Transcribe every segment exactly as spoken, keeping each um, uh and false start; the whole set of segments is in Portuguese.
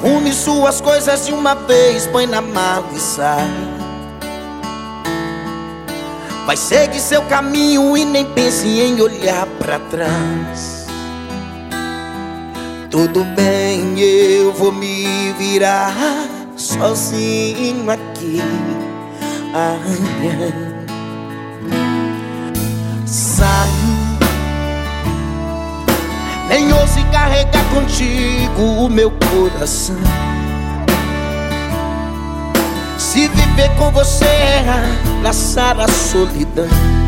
Arrume suas coisas de uma vez, põe na mala e sai. Vai seguir seu caminho e nem pense em olhar pra trás. Tudo bem, eu vou me virar sozinho aqui. Ai, sai. Nem ouse carregar contigo o meu coração. Se viver com você é abraçar a solidão.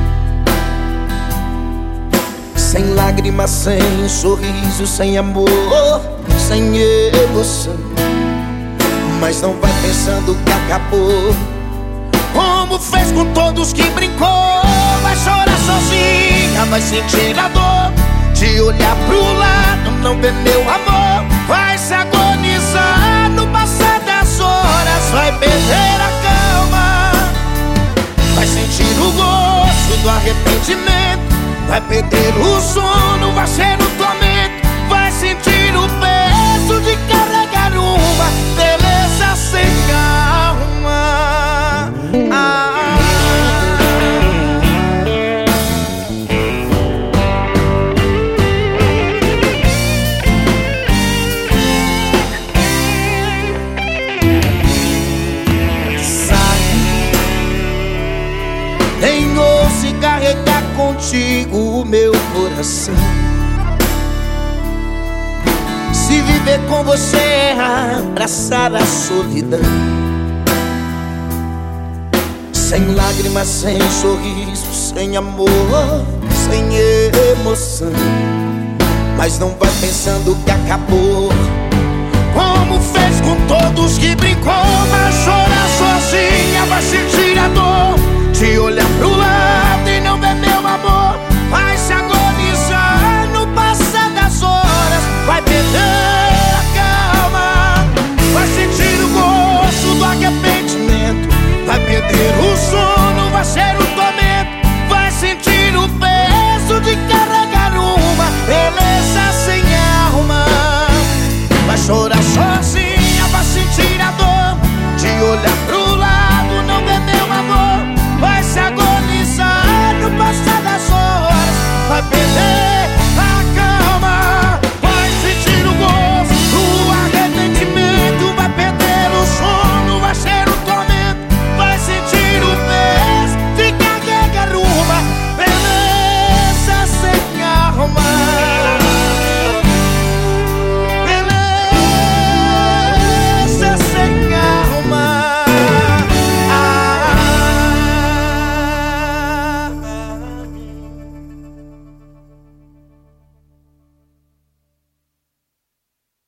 Sem lágrimas, sem sorriso, sem amor, sem emoção. Mas não vai pensando que acabou, como fez com todos que brincou. Vai chorar sozinha, vai sentir a dor de olhar pro lado, não ver meu amor. Vai se agonizar no passar das horas, vai perder a calma. Vai sentir o gosto do arrependimento, vai perder o sono, vai ser um tormento. Vai sentir o peso de carregar uma beleza sem calma. Ah. Nem ouse carregar contigo o meu coração. Se viver com você é abraçar a solidão. Sem lágrimas, sem sorriso, sem amor, sem emoção. Mas não vai pensando que acabou, como fez com todos que brincou.